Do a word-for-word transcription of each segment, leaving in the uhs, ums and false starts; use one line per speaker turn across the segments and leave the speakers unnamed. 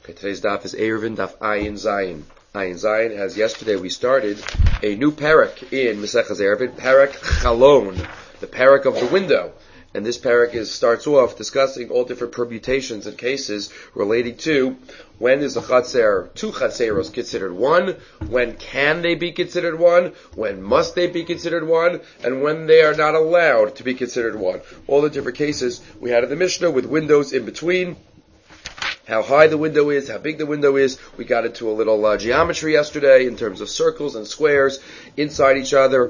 Okay, today's daf is Eruvin Daf Ayin Zayin. Ayin Zayin, as yesterday we started a new parak in Maseches Eruvin, parak Chalon, the parak of the window. And this parak is starts off discussing all different permutations and cases relating to when is a chatzer, two chatzeros considered one, when can they be considered one, when must they be considered one, and when they are not allowed to be considered one. All the different cases we had in the Mishnah with windows in between, how high the window is, how big the window is. We got into a little uh, geometry yesterday in terms of circles and squares inside each other.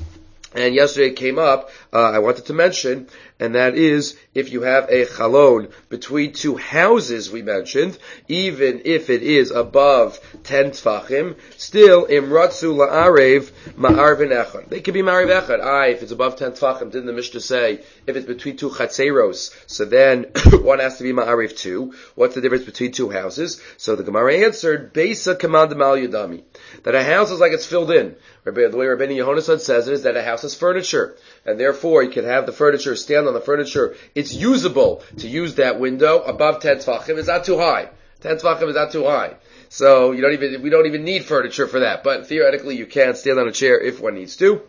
And yesterday it came up, uh, I wanted to mention, and that is, if you have a chalon between two houses, we mentioned, even if it is above ten tfachim, still, imratzu la'arev ma'arvin echad. They can be ma'arvin echad. Ah, if it's above ten tfachim, didn't the Mishnah say, if it's between two chatzeros, so then one has to be ma'arev two. What's the difference between two houses? So the Gemara answered, Beisa command mal yudami, that a house is like it's filled in. The way Rabbeinu Yehonasan says it is that a house is furniture, and therefore you can have the furniture, stand on the furniture. It's usable to use that window above ten tfachim. It's not too high. ten tfachim is not too high. So you don't even, we don't even need furniture for that. But theoretically you can stand on a chair if one needs to.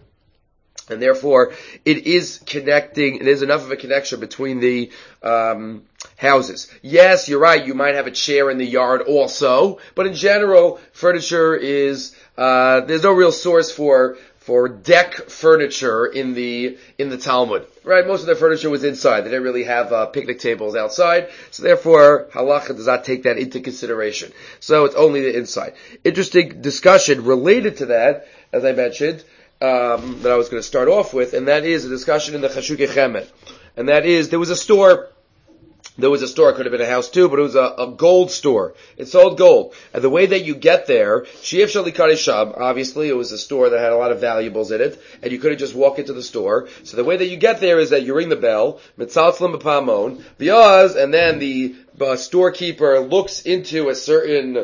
And therefore, it is connecting, it is enough of a connection between the um, houses. Yes, you're right, you might have a chair in the yard also, but in general, furniture is, uh, there's no real source for for deck furniture in the in the Talmud. Right? Most of their furniture was inside. They didn't really have uh, picnic tables outside. So therefore, halacha does not take that into consideration. So it's only the inside. Interesting discussion related to that, as I mentioned, Um, that I was going to start off with, and that is a discussion in the Chashukei Chemed. And that is, there was a store, there was a store, it could have been a house too, but it was a, a gold store. It sold gold. And the way that you get there, Shief Shalikari Sham, obviously it was a store that had a lot of valuables in it, and you couldn't just walk into the store. So the way that you get there is that you ring the bell, Mitzaltzlim B'Pamon, Biaz, and then the uh, storekeeper looks into a certain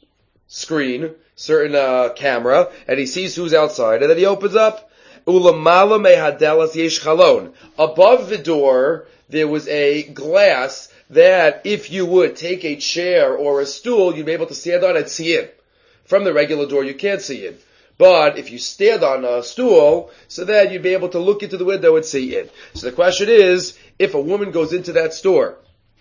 screen, certain uh, camera, and he sees who's outside, and then he opens up. Ulamala mehadelas yesh chalon. Above the door, there was a glass that if you would take a chair or a stool, you'd be able to stand on and see in. From the regular door, you can't see in. But if you stand on a stool, so then you'd be able to look into the window and see in. So the question is, if a woman goes into that store,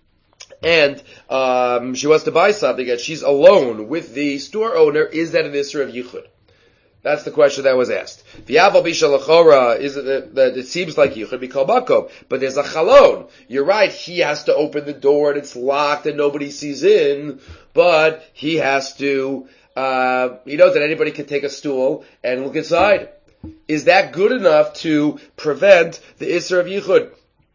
and um, she wants to buy something, and she's alone with the store owner, is that an Isser of Yichud? That's the question that was asked. V'yaval bisha lechora, is it that it seems like Yichud b'kol makom, but there's a chalon. You're right, he has to open the door and it's locked and nobody sees in, but he has to, uh, he knows that anybody can take a stool and look inside. Is that good enough to prevent the Isser of Yichud?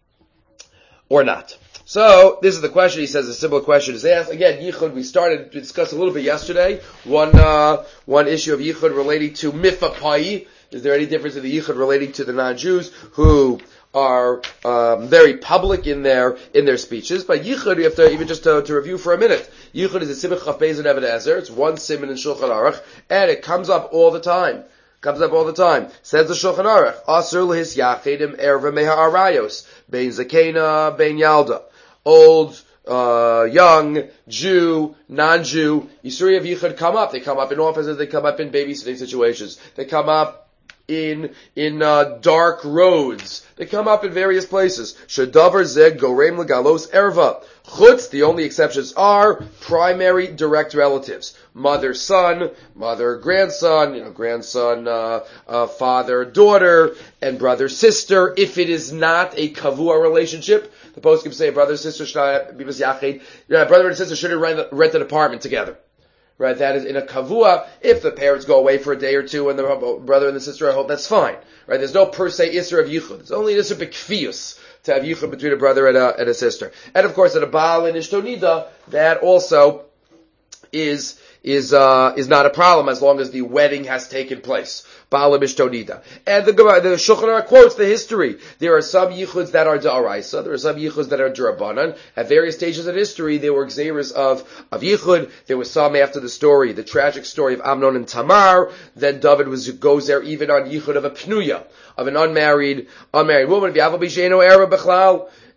Or not? So, this is the question. He says a similar question is asked. Again, Yichud, we started to discuss a little bit yesterday. One, uh, one issue of Yichud relating to Mifapai. Is there any difference in the Yichud relating to the non-Jews who are, um, very public in their, in their speeches? But Yichud, we have to, even just to, to review for a minute. Yichud is a Simon Chaf Beis and Even Ezer. It's one Simon in Shulchan Aruch, and it comes up all the time. Comes up all the time. Says the Shulchan Aruch, Asur lehis yachidim erva meha arayos, bein zakena, bein yalda. Old, uh, young, Jew, non-Jew, Yisuri of Yichud come up. They come up in offices, they come up in babysitting situations. They come up in, in, uh, dark roads. They come up in various places. Shadavar zeg gorem legalos erva. Chutz, the only exceptions are primary direct relatives. Mother, son, mother, grandson, you know, grandson, uh, uh, father, daughter, and brother, sister. If it is not a kavua relationship, the post can say brother, sister, should not be yachid. Yeah, brother and sister shouldn't rent, rent an apartment together. Right? That is in a kavua. If the parents go away for a day or two and the brother and the sister are home, that's fine. Right? There's no per se isser of yichud. It's only isser b'kfiyus to have yichud between a brother and a, and a sister. And of course, at a baal and ishtonida, that also is, is, uh, is not a problem as long as the wedding has taken place. Baal and ishtonida. And the, the Shulchan Aruch quotes the history. There are some yichuds that are da'araisa. There are some yichuds that are d'Rabbanan. At various stages of history, there were xeris of, of yichud. There was some after the story, the tragic story of Amnon and Tamar. Then David was, goes there even on yichud of a pnuya, of an unmarried, unmarried woman.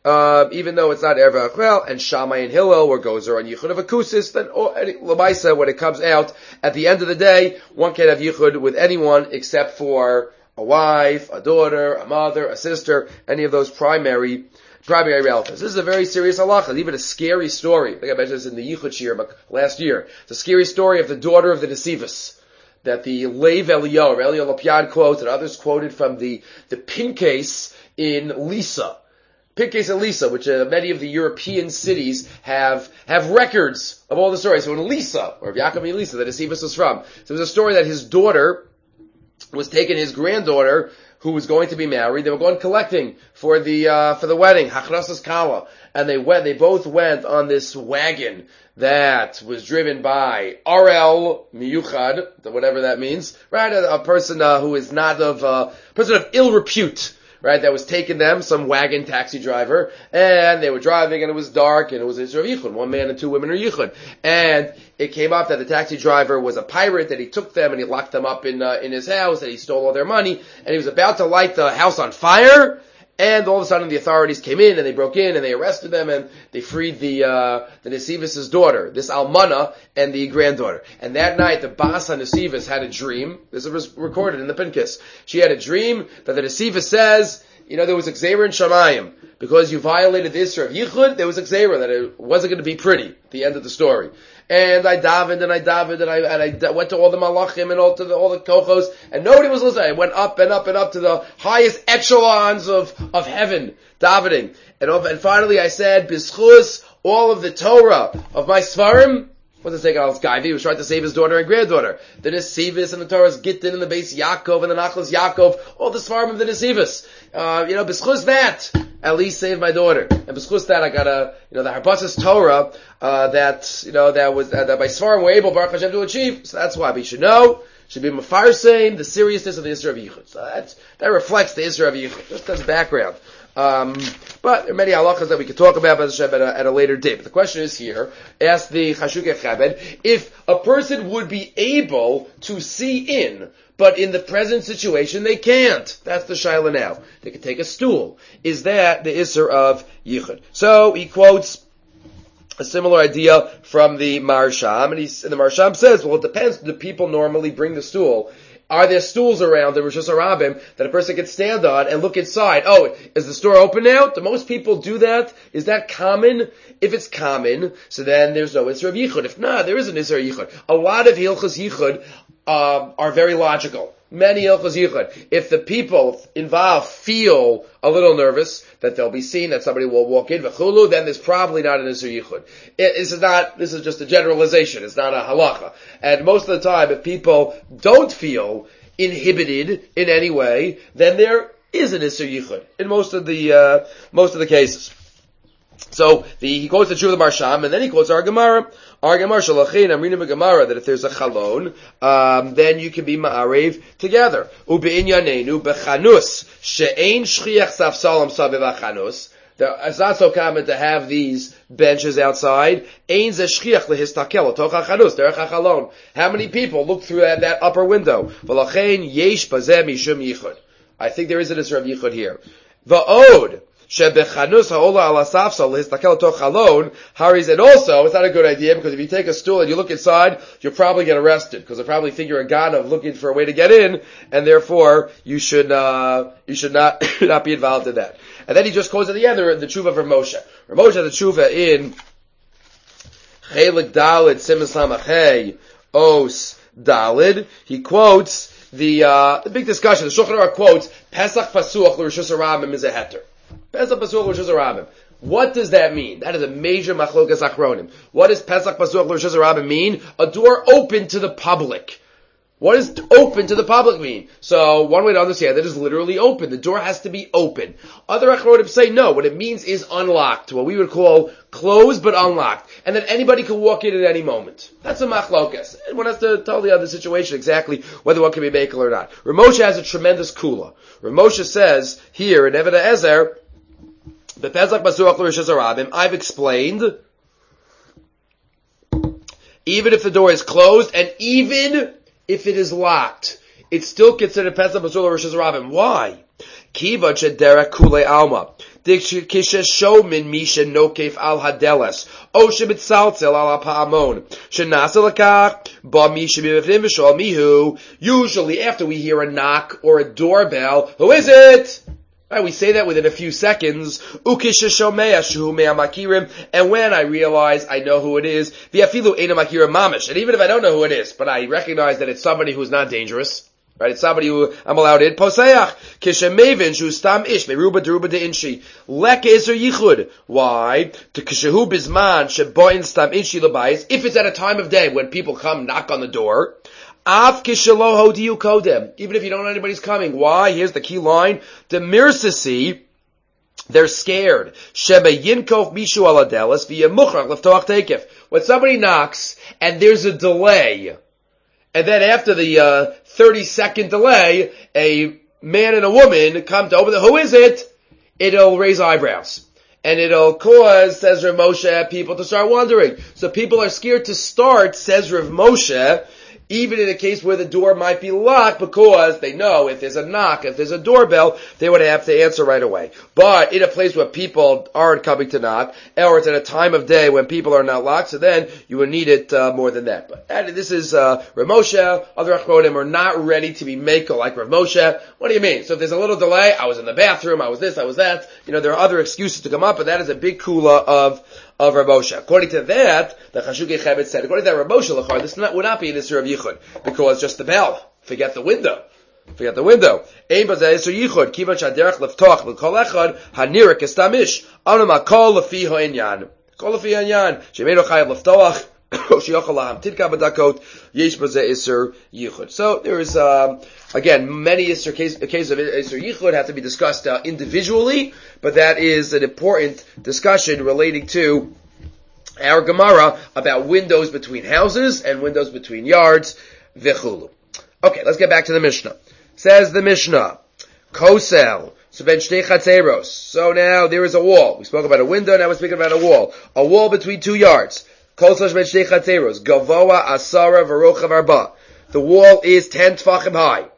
uh, even though it's not Erev Achel, and Shammai and Hillel, where Gozer on Yichud of Akusis, then Lamaisa, when it comes out, at the end of the day, one can have Yichud with anyone except for a wife, a daughter, a mother, a sister, any of those primary primary relatives. This is a very serious halacha, even a scary story. I think I mentioned this in the Yichud Shir last year. It's a scary story of the daughter of the Nesivos, that the Lev Eliyahu, Eliyahu Lopian quotes, and others quoted from the, the Pincase in Lisa. Pincase in Lisa, which uh, many of the European cities have have records of all the stories. So in Lisa, or Yaakov and Lisa, that Nesivos was from. So there's a story that his daughter was taking his granddaughter, who was going to be married. They were going collecting for the uh, for the wedding, Hachrasas Kala, and they went. They both went on this wagon that was driven by Arel Miyuchad, whatever that means, right? A, a person uh, who is not of uh, person of ill repute. Right, that was taking them, some wagon taxi driver, and they were driving, and it was dark, and it was Isra Yichud. One man and two women are Yichud. And it came up that the taxi driver was a pirate, that he took them, and he locked them up in uh, in his house, and he stole all their money, and he was about to light the house on fire, and all of a sudden the authorities came in, and they broke in, and they arrested them, and they freed the uh the Nesivos' daughter, this Almana, and the granddaughter. And that night, the Bas HaNesivos had a dream. This was recorded in the Pinkas. She had a dream that the Nesivos says, you know, there was a Gzeira in Shamayim. Because you violated the Isra of Yichud, there was a Gzeira that it wasn't going to be pretty at the end of the story. And I davened, and I davened, and I, and I went to all the malachim and all to the, all the kochos, and nobody was listening. I went up and up and up to the highest echelons of, of heaven, davening. And, and finally I said, B'schus, all of the Torah of my Svarim, what's it say? Al Gaivi, he was trying to save his daughter and granddaughter. The Nesivos and the Torah's Gittin and the base Yaakov and the Nachlas Yaakov, all the Svarim of the Nesivos. Uh, you know, B'schus that, at least save my daughter. And b'schus that, I got a, you know, the Harbatzas Torah, uh, that, you know, that was, uh, that by Svarim were able, Baruch Hashem, to achieve. So that's why we should know, should be mefarseim the seriousness of the Isra of Yichud. So that's, that reflects the Isra of Yichud. Just as background. Um, but there are many halachas that we could talk about at a, at a later date. But the question is here, ask the Chashukei Chabad, if a person would be able to see in, but in the present situation they can't. That's the shaila now. They could take a stool. Is that the Isser of Yichud? So he quotes a similar idea from the Marsham, and, he's, and the Marsham says, well, it depends. Do people normally bring the stool? Are there stools around the Rosh Hashanah that a person can stand on and look inside? Oh, is the store open now? Do most people do that? Is that common? If it's common, so then there's no Isra of Yichud. If not, there is an Isra of Yichud. A lot of Hilchos Yichud uh, are very logical. Many Hilchos Yichud. If the people involved feel a little nervous that they'll be seen, that somebody will walk in, v'chulu, then there's probably not an Isra Yichud. It, this is not, this is just a generalization. It's not a halacha. And most of the time, if people don't feel inhibited in any way, then there is an Isra Yichud in most of the, uh, most of the cases. So the, he quotes the Tshuva of the Marsham, and then he quotes our Gemara. Our Gemara Shalachin Amrina B'Gemara, that if there's a chalon, um, then you can be ma'arev together. Ube'inyanenu b'chanus she'ein shchiach safsalam saviv hachanus. It's not so common to have these benches outside. Ein ze shchiach lehistakel otoch hachanus derech hachalon. How many people look through that, that upper window? V'lachein yesh bazeh mishum yichud. I think there is an Isra of Yichud here. Va'od. Shebechanus ha'ola ala safsal lehistakel otoch halon. Haris, and also, it's not a good idea, because if you take a stool and you look inside, you'll probably get arrested, because they'll probably think you're a ganav looking for a way to get in, and therefore, you should, uh, you should not, not be involved in that. And then he just quotes at the end the, the tshuva of Rav Moshe. Rav Moshe, the tshuva in Chelik Dalid Simas Lamachei Os Dalid, he quotes the, uh, the big discussion. The Shulchan Aruch quotes, Pesach Pasuach l'Rishus Harabim is a heter. Pesach Pasuach l'Rishus Harabim. What does that mean? That is a major machlokas achronim. What does Pesach Pasuach l'Rishus Harabim mean? A door open to the public. What does open to the public mean? So, one way to understand that is literally open. The door has to be open. Other achronim say no. What it means is unlocked. What we would call closed but unlocked. And that anybody can walk in at any moment. That's a machlokas. And one has to tell the other situation exactly whether one can be makel or not. Rav Moshe has a tremendous kula. Rav Moshe says here in Eved Ezer, I've explained, even if the door is closed and even if it is locked, it's still considered Pesach Pasuach L'Rishus Harabim. Why? Kiva chedera kule alma. Dikisha showmin misha nokef al hadelas. Osha mitzalzel al apa'amon. Shenasa lakach. Ba misha bivivnim v'shol mihu. Usually after we hear a knock or a doorbell, who is it? Right, we say that within a few seconds. Ukisha shomea shuhu mea makirim. And when I realize I know who it is, v'afilu eina makirim mamish. And even if I don't know who it is, but I recognize that it's somebody who's not dangerous, right? It's somebody who I'm allowed in. Poseach. Kishamevin shu stam ish meruba deruba de inshi. Lek ezer yichud. Why? To kishahu bizman sheboin stam inshi labayis. If it's at a time of day when people come knock on the door. Av kishalo hodiu kodem. Even if you don't know anybody's coming. Why? Here's the key line. The mirsasi. They're scared. Sheba yinkov mishu aladelis via muchrach leftoach tekef. When somebody knocks and there's a delay, and then after the uh, thirty second delay, a man and a woman come to open the, who is it? It'll raise eyebrows. And it'll cause, says Rav Moshe, people to start wondering. So people are scared to start, says Rav Moshe, even in a case where the door might be locked, because they know if there's a knock, if there's a doorbell, they would have to answer right away. But in a place where people aren't coming to knock, or it's at a time of day when people are not locked, so then you would need it uh, more than that. But and this is uh, Rav Moshe. Other Achronim are not ready to be makel like Rav Moshe. What do you mean? So if there's a little delay, I was in the bathroom, I was this, I was that. You know, there are other excuses to come up, but that is a big kula of of Rav Moshe. According to that, the Chashukei Chebet said, according to that Rav Moshe Lachar, this not, would not be an Isser of Yichud, because just the bell. Forget the window. Forget the window. Ein bazeh Isser Yichud, kivan shaderech leftoch l'kol echad hanirik estamish anam hakol lefi ha'inyan. Kol lefi ha'inyan. Shemeinu chayav leftoch shiyochal laham tidka b'dakot yesh bazeh Isser Yichud. So there is um, again many Isser cases case of Isser Yichud have to be discussed uh, individually, but that is an important discussion relating to our Gemara about windows between houses and windows between yards, v'chulu. Okay, let's get back to the Mishnah. Says the Mishnah, Kosel, so ben shtei chatzeros. So now there is a wall. We spoke about a window, now we're speaking about a wall. A wall between two yards. Kosel ben shtei chatzeros. Gavoa asara v'rochav arba. The wall is ten tfachim high.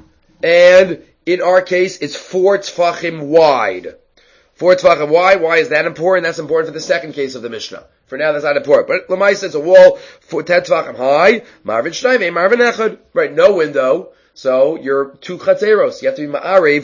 And in our case, it's four tfachim wide. Four tfachim wide. Why is that important? That's important for the second case of the Mishnah. For now, that's not important. But Lamai says a wall for ten tfachim high. Marvin shnayim, Marvin echad. Right, no window. So you're two chatzeros. You have to be ma'arev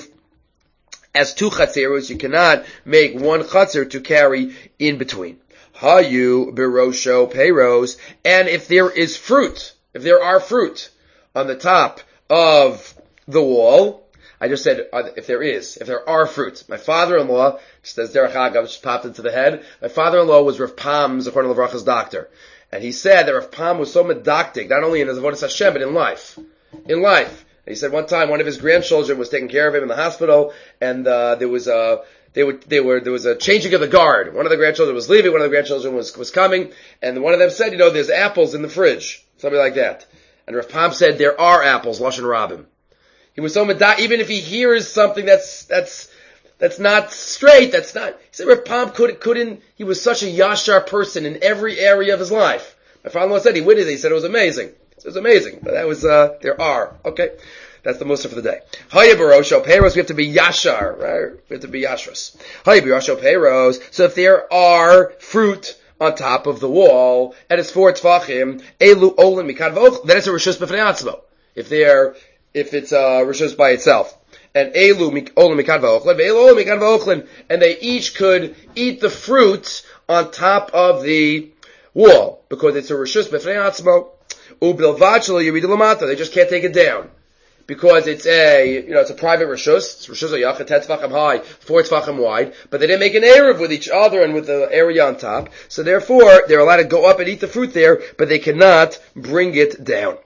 as two chatzeros. You cannot make one chatzer to carry in between. Hayu birosho peiros. And if there is fruit, if there are fruit on the top of the wall, I just said uh, if there is, if there are fruits. My father-in-law, just as Derech Agav just popped into the head, my father-in-law was Rav Pam, according to Lavracha's doctor. And he said that Rav Pam was so medactic, not only in his avodas Hashem, but in life. In life. And he said one time one of his grandchildren was taking care of him in the hospital, and uh, there was a They were, they were, there was a changing of the guard. One of the grandchildren was leaving, one of the grandchildren was, was coming, and one of them said, you know, there's apples in the fridge. Something like that. And Rav Pam said, there are apples, Lashon Rabim. He was so medak, even if he hears something that's, that's, that's not straight, that's not, he said Rav Pam couldn't, couldn't, he was such a yashar person in every area of his life. My father-in-law said, he witnessed it, he said it was amazing. It was amazing. But that was, uh, there are. Okay. That's the Musar for the day. Haya barosho peiros, we have to be yashar, right? We have to be yashras. Haya barosho peiros, so if there are fruit on top of the wall, and it's four tfachim, elu olin mikad v'och, then it's a rishus b'fnei atzmo. If they're, if it's a rishus by itself. And elu olin mikad v'ochlin, ve'elu olin mikad v'ochlin, and they each could eat the fruit on top of the wall, because it's a rishus b'fnei atzmo. Ubilvad shelo yiridu lamata, they just can't take it down. Because it's a, you know, it's a private rishus. It's rishus ayachet, ten tefachim high, four tefachim wide. But they didn't make an eruv with each other and with the area on top. So therefore, they're allowed to go up and eat the fruit there, but they cannot bring it down.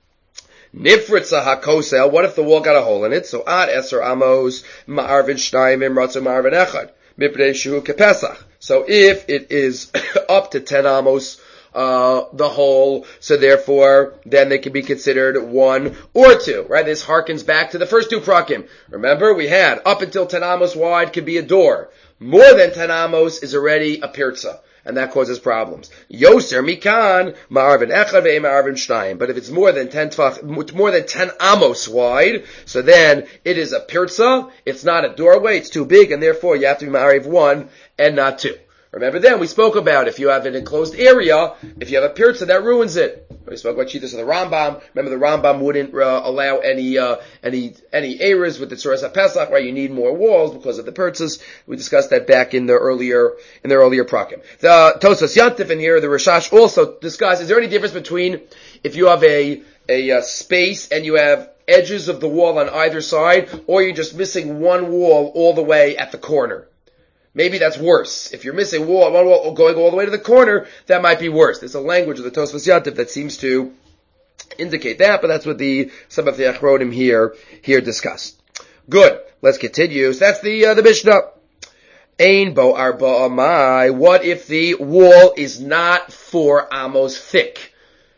Nifritza hakosel, what if the wall got a hole in it? So ad eser amos, ma'arvin shnayim, imratzu ma'arvin echad, mipnei shu kepesach. So if it is up to ten amos, Uh, the whole, so therefore, then they can be considered one or two, right? This harkens back to the first two prakim. Remember, we had up until ten amos wide could be a door. More than ten amos is already a pirza. and that causes problems. Yoser mikan ma'arvin echad ve'em ma'arvin shnayim. But if it's more than ten tfach, more than ten amos wide, so then it is a pirza. It's not a doorway. It's too big, and therefore you have to be ma'ariv one and not two. Remember then, we spoke about if you have an enclosed area, if you have a pirza, that ruins it. We spoke about Shitas of the Rambam. Remember the Rambam wouldn't uh, allow any, uh, any, any eras with the Tzuras HaPesach, right? You need more walls because of the pirzas. We discussed that back in the earlier, in the earlier prakim. The Tosas Yantif in here, the Rashash also discussed, is there any difference between if you have a, a, uh, space and you have edges of the wall on either side, or you're just missing one wall all the way at the corner? Maybe that's worse. If you're missing wall, one wall going all the way to the corner, that might be worse. There's a language of the Tosfos Yantif that seems to indicate that, but that's what the some of the Achronim here here discussed. Good. Let's continue. So that's the uh, the Mishnah. Ein bo arba amai. What if the wall is not four amos thick?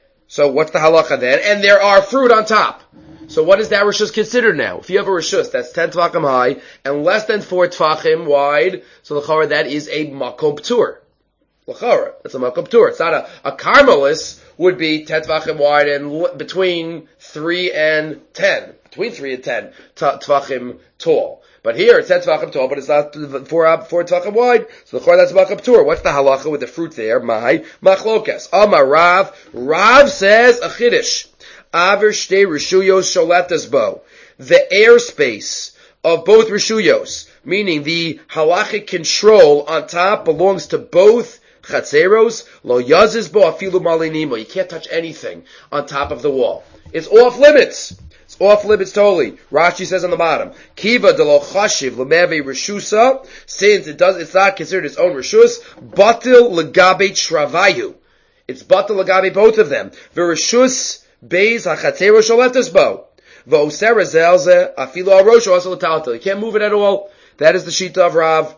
So what's the halacha then? And there are fruit on top. So what is that rishus considered now? If you have a rishus that's ten tefachim high and less than four tefachim wide, so l'chara that is a makom p'tur. L'chara, that's a makom p'tur. It's not a, a carmelis would be ten tefachim wide and l- between three and ten. Between three and ten tefachim tall. But here it's ten tefachim tall, but it's not four, four tefachim wide. So l'chara that's a makom p'tur. What's the halacha with the fruit there? Mahai, machlokas. Amar Rav. Rav says a chiddush. Aver shtei rishuyos sholetas bo. The airspace of both rishuyos, meaning the halachic control on top belongs to both chatzeros. Lo yazis bo afilu malinimo. You can't touch anything on top of the wall. It's off limits. It's off limits totally. Rashi says on the bottom, Kiva de lo chashiv lemeve rishusa, since it does, it's not considered its own rishus, batil legabe travayu. It's batil legabe both of them. Virishus Beis hachatero sholetas bo. V'osera zelze afilu arosho asal taltal. You can't move it at all. That is the shita of Rav.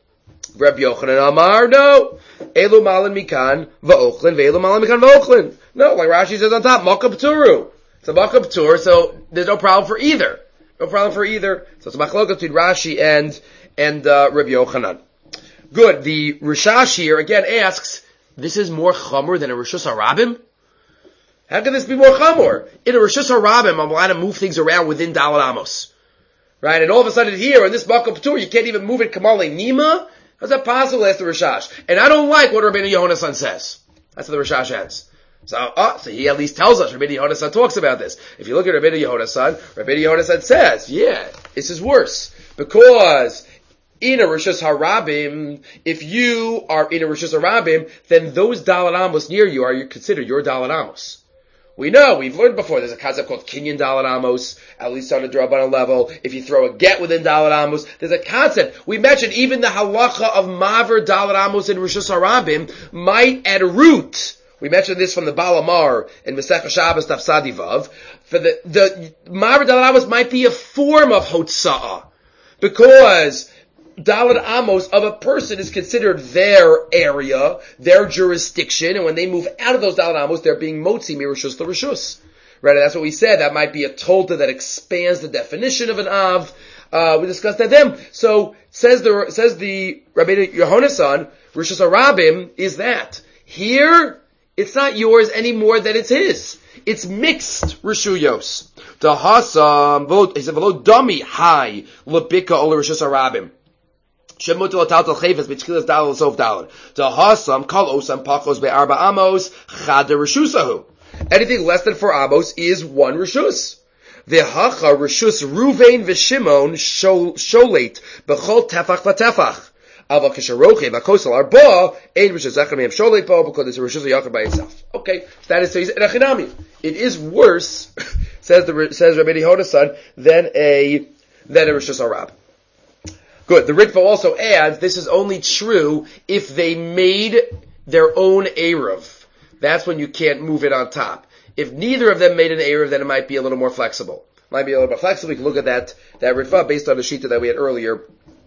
Reb Yochanan Amar, no. Elu malin mikan v'ochlin ve'elu malin mikan v'ochlin. No, like Rashi says on top, makab turu. It's a makab tur, so there's no problem for either. No problem for either. So it's a machlokes between Rashi and and uh, Reb Yochanan. Good. The Rishash here again asks, this is more chamor than a Rishus HaRabim? How can this be more chamor? In a Rishus HaRabim, I'm allowed to move things around within Daled Amos. Right? And all of a sudden here, in this Makom P'tur, you can't even move it Kamale Nima? How's that possible? That's the Rishash. And I don't like what Rabbeinu Yohanan says. That's what the Rishash ends. So, uh, so he at least tells us, Rabbeinu Yohanan talks about this. If you look at Rabbeinu Yohanan, Rabbeinu Yohanan says, yeah, this is worse. Because in a Rishus HaRabim, if you are in a Rishus HaRabim, then those Daled Amos near you are considered your Daled Amos. We know, we've learned before, there's a concept called Kinyan Daled Amos, at least on a Drabanan level. If you throw a get within Daled Amos, there's a concept. We mentioned even the halacha of Maver Daled Amos in Rishus HaRabim might at root. We mentioned this from the Baal Amar in Masechah Shabbos Daf Sadi Vav. For the, the Maver Daled Amos might be a form of Hotza'ah. Because Daled Amos of a person is considered their area, their jurisdiction, and when they move out of those Daled Amos, they're being motzi mirishus to rishus. Right? And that's what we said. That might be a tolta that expands the definition of an av. Uh, we discussed that then. So says the says the Rabbi Yohanan, Rishus HaRabim is that here it's not yours any more than it's his. It's mixed rishuyos. The hasam v'lo he said v'lo dami hai lebika ol Rishus HaRabim. Shemutel ataltal chayvus b'tchilas dalal l'sof dalal. The hasam kol osam pakos be'arba amos chad rishusahu. Anything less than four amos is one rishus. V'hacha rishus Ruvain v'Shimon sholeit b'chol tefach v'tefach. Ava kisharoche v'kosel arba ein rishus echad me'em sholeit bo because it's a rishus yachad by itself. Okay, that is so. It is worse, says the says Rabbi Yehuda's than a than a rishus HaRabim. Good. The Ritva also adds, this is only true if they made their own Eruv. That's when you can't move it on top. If neither of them made an Eruv, then it might be a little more flexible. Might be a little more flexible. We can look at that, that Ritva based on the Shita that we had earlier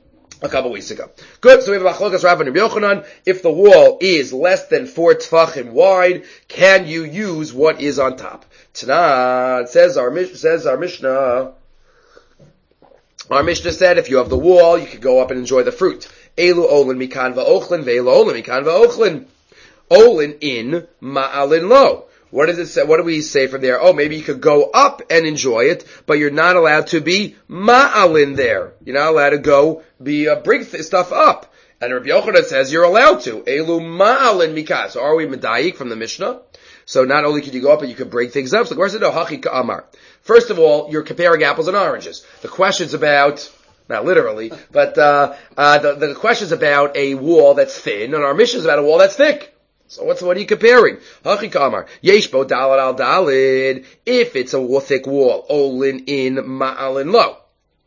a couple weeks ago. Good. So we have Machlokas Rav and Rabbi Yochanan. If the wall is less than four tefachim wide, can you use what is on top? Tanah, says our, says our Mishnah, Our Mishnah said if you have the wall, you could go up and enjoy the fruit. Elu olin mikan va'ochlin, ve'elu olin mikan va'ochlin. Olin in, ma'alin lo. What does it say? What do we say from there? Oh, maybe you could go up and enjoy it, but you're not allowed to be ma'alin there. You're not allowed to go be uh, bring th- stuff up. And Rabbi Yochanan says you're allowed to. Elu ma'alin mikan. So are we medayik from the Mishnah? So not only could you go up, but you could break things up. So where's it? No, hachi ka'amar. First of all, you're comparing apples and oranges. The question's about, not literally, but uh, uh the, the question's about a wall that's thin, and our Mishnah is about a wall that's thick. So what's, what are you comparing? Hachi kamar. Yesh bo dalad al dalid. If it's a thick wall, olin in ma'alin lo.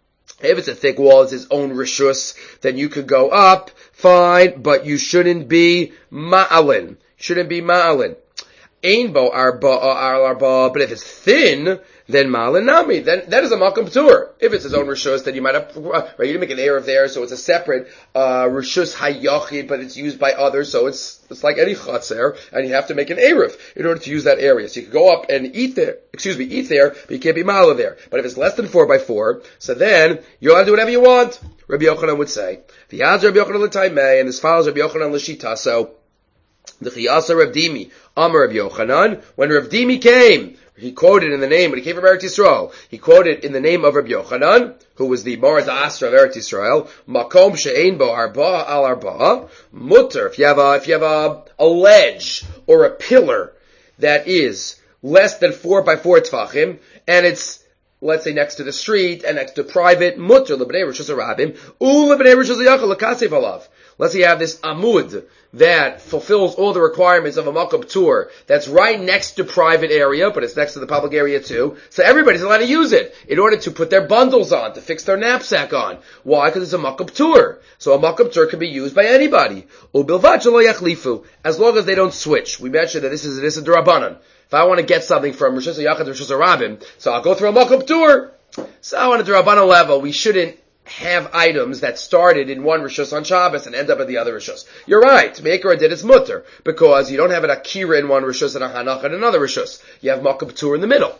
If it's a thick wall, it's his own rishus, then you could go up, fine, but you shouldn't be ma'alin. Shouldn't be ma'alin. Ein bo arba al arba. But if it's thin, then ma'alin nami. Then that is a makam p'tur. If it's his own rishus, then you might have, right, you didn't make an erev there, so it's a separate, uh, rishus hayachid, but it's used by others, so it's, it's like any chatzer, and you have to make an erev in order to use that area. So you can go up and eat there, excuse me, eat there, but you can't be ma'ala there. But if it's less than four by four, so then you're allowed to do whatever you want. Rabbi Yochanan would say, V'yaz Rabbi Yochanan l'taimei, and this follows Rabbi Yochanan l'shita, so, the chiyasa Rav Dimi, Amar Rabbi Yochanan, when Rav Dimi came, he quoted in the name, when he came from Eretz Yisrael, he quoted in the name of Rabbi Yochanan, who was the Mara Asra of Eretz Yisrael, Makom she'ein bo arba al arba, mutter, if you have a, if you have a, a ledge, or a pillar, that is less than four by four tfachim, and it's, let's say next to the street, and next to private, mutter, l'bnei Rosh Hashanah, u l'bnei Rosh Hashanah, l'kasef alav. Let's say you have this amud that fulfills all the requirements of a makam tour that's right next to private area, but it's next to the public area too. So everybody's allowed to use it in order to put their bundles on, to fix their knapsack on. Why? Because it's a makam tour. So a makam tour can be used by anybody. Ubilvad shelo yachlifu, as long as they don't switch. We mentioned that this is this is D'Rabbanan. If I want to get something from Rosh Hashanah to Rosh Hashanah, so I'll go through a makam tour. So on a D'Rabbanan level, we shouldn't have items that started in one Rishus on Shabbos and end up in the other Rishus. You're right. Maker did its mutter, because you don't have an Akira in one Rishus and a Hanach in another Rishus. You have Makam Tur in the middle.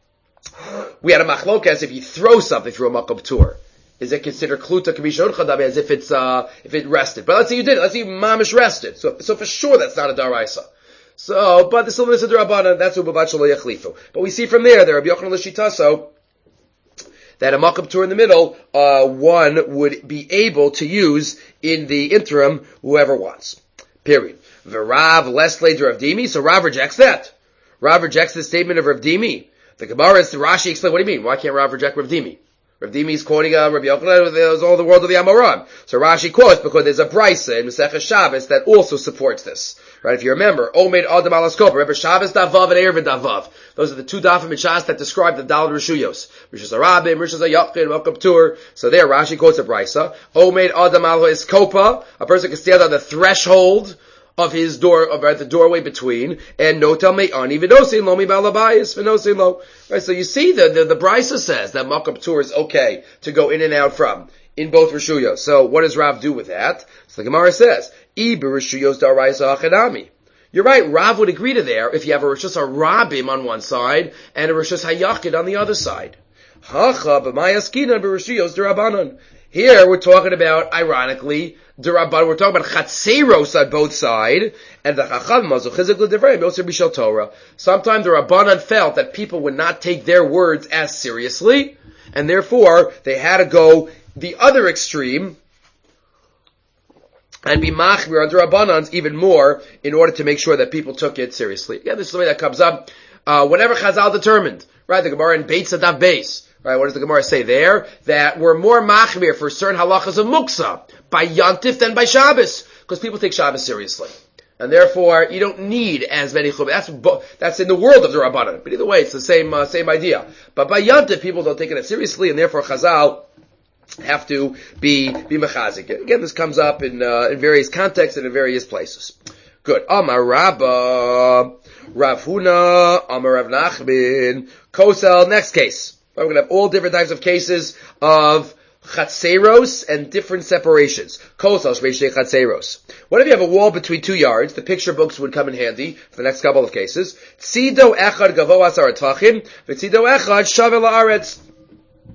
We had a Machlokas if you throw something through a Makam Tur. Is it considered Kluta Kabishon Chadabi as if it's, uh, if it rested? But let's say you did it. Let's say you Mamish rested. So, so for sure that's not a Daraisa. So, but the Silvanus of D'Rabbanan, that's Ubabat Shalo Yachlifu. But we see from there, there Rabbi Yochanan L'Shitaso, that a makam tour in the middle, uh, one would be able to use in the interim, whoever wants. Period. V'Rav Lesle Rav Dimi, so Rav rejects that. Rav rejects the statement of Rav Dimi. The Gemara is, Rashi explain, what do you mean? Why can't Rav reject Rav Dimi? Rav Dimi is quoting uh, Rabbi Yochanan, there's all the world of the Amoram. So Rashi quotes, because there's a brisa in Masechah Shabbos that also supports this. Right, if you remember, Omed Adam Alaskop, remember Shabbos Davav and Erev Davav. Those are the two dafim in Shas that describe the Dalad Rishuyos. Rishus Arabim, Rishus Ayachin, Makam Tur. So there, Rashi quotes a brisa. Omed Adam Al Iskopa, a person can stand on the threshold of his door, of at the doorway between, and Notel Me'ani V'nosin Lo Mi Balabayis V'nosin Lo. Right, so you see the, the, the brisa says that Makam Tur is okay to go in and out from, in both Rishuyos. So what does Rav do with that? So the Gemara says, you're right, Rav would agree to there if you have a Rishus HaRabim on one side and a Rishus HaYachid on the other side. Here we're talking about, ironically, D'Rabbanan, we're talking about Chatzeros on both sides, and the Chacham Mazu Chizik L'Devrei Yosef Bishal Torah. Sometimes the Rabbanan felt that people would not take their words as seriously, and therefore they had to go the other extreme, and be machmir under Rabbanans even more in order to make sure that people took it seriously. Again, this is the way that comes up. Uh, whenever Chazal determined, right, the Gemara in Beit Sadav Beis, right, what does the Gemara say there? That we're more machmir for certain halachas of muksa by Yantif than by Shabbos, because people take Shabbos seriously. And therefore, you don't need as many chumah. That's, that's in the world of the Rabbanan. But either way, it's the same, uh, same idea. But by Yantif, people don't take it seriously, and therefore Chazal have to be be mechazik. Again, this comes up in uh, in various contexts and in various places. Good. Amar Rabba, Rav Huna, Amar Rav Nachman, Kosel. Next case. We're going to have all different types of cases of chatzeros and different separations. Kosel shmeishtei chatzeros. What if you have a wall between two yards? The picture books would come in handy for the next couple of cases. Tzido echad gavo asar tvachim, v'tzido echad shavel la'aretz.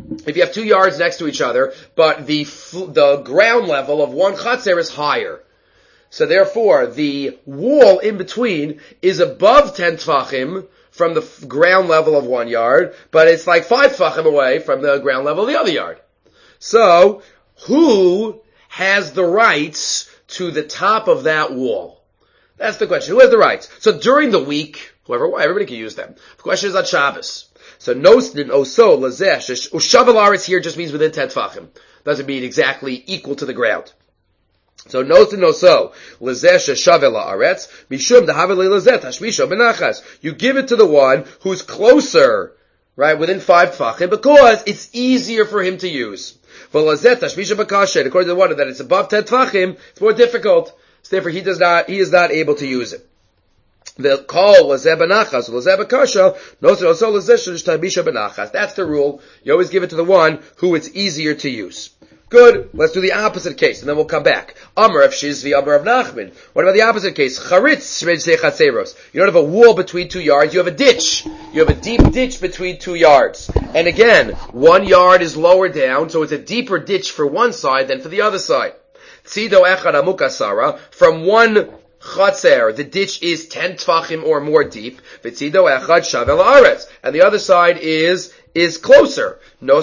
if you have two yards next to each other, but the the ground level of one chatzer is higher. So therefore, the wall in between is above ten tfachim from the f- ground level of one yard, but it's like five tfachim away from the ground level of the other yard. So, who has the rights to the top of that wall? That's the question. Who has the rights? So during the week, whoever, everybody can use them. The question is on Shabbos. So nosnin oso lazesh ushavel aretz here just means within ten tfachim. Doesn't mean exactly equal to the ground. So nosnin oso lazesh shavel aretz mishum dahavel lazet hashmisha benachas. You give it to the one who's closer, right, within five tfachim, because it's easier for him to use. V'lazet hashmisha bekashet. According to the one that it's above ten tfachim, it's more difficult. So therefore, he does not, he is not able to use it. The call lazeh benachas, lazeh bekasha, nosnin oso lazesh hashmisha benachas. That's the rule. You always give it to the one who it's easier to use. Good. Let's do the opposite case, and then we'll come back. Amar of Shizvi, Amar of Nachman. What about the opposite case? Charitz shmei chatzeros. You don't have a wall between two yards. You have a ditch. You have a deep ditch between two yards. And again, one yard is lower down, so it's a deeper ditch for one side than for the other side. Tzido echad amuk asara. From one chatzer, the ditch is ten tfachim or more deep. V'tzido echad shavel haaretz. And the other side is is closer. You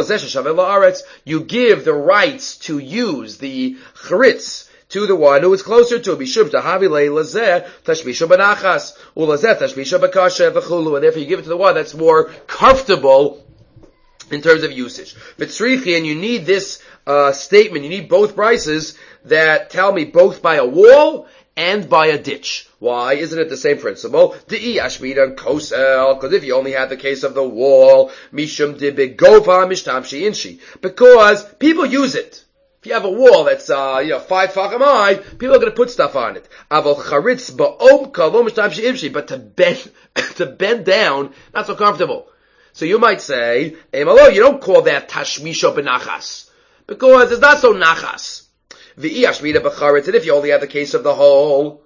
give the rights to use the charitz to the one who is closer to Bishum tahavile lazeh tashmisha benachas ulazeh tashmisha bekasha v'chulu, and therefore you give it to the one that's more comfortable in terms of usage. V'tzrichi, and you need this uh, statement. You need both prices that tell me both by a wall and by a ditch. Why? Isn't it the same principle? De'i ashmidan kosel, because if you only had the case of the wall, mishum de begova mishtamshi inshi, because people use it. If you have a wall that's, uh, you know, five tfachim high, people are going to put stuff on it. Aval charitz ba'omka lo mishtamshi inshi, but to bend, to bend down, not so comfortable. So you might say, hey, Malo, you don't call that tashmisha benachas, because it's not so nachas. V'i ashmida b'charetz, and if you only have the case of the whole,